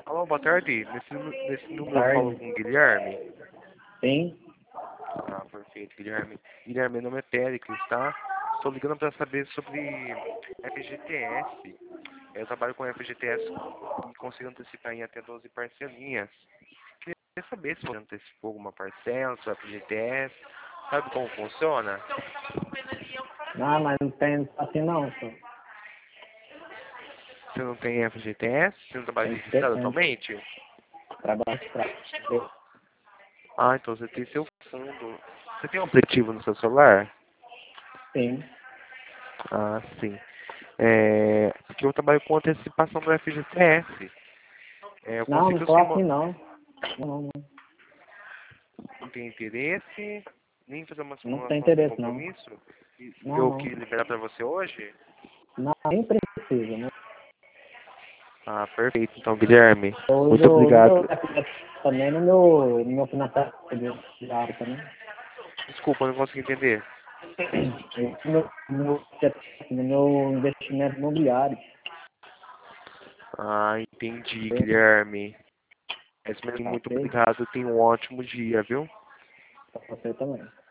Alô, boa tarde. Nesse Boa número eu falo tarde. com o Guilherme. Sim? Ah, perfeito, Guilherme. Guilherme, meu nome é Péricles, tá? Estou ligando para saber sobre FGTS. Eu trabalho com FGTS e consigo antecipar em até 12 parcelinhas. Queria saber se você antecipou alguma parcela, sua FGTS. Sabe como funciona? Não, mas não tem assim não, só. Você não tem FGTS? Você não trabalha Tem que ter registrado antes. atualmente? Trabalho pra ter. Ah, então você tem seu fundo. Você tem um aplicativo no seu celular? Sim. Ah, sim. Porque eu trabalho com antecipação do FGTS. Eu Não, não consigo tô sim, assim não. Não, não, não tem interesse, nem fazer uma não tem simulação sem interesse não. compromisso. E Não, eu não. que liberar para você hoje? Não, nem precisa, né? Ah, perfeito. Então, Guilherme, Eu muito uso no meu obrigado. FGTS também, no meu financiamento diário também. Desculpa, eu não consegui entender. No meu investimento imobiliário. Ah, entendi, Sim. Guilherme. Mas mesmo Tá muito ok? obrigado. Tenha um ótimo dia, viu? Pra você também.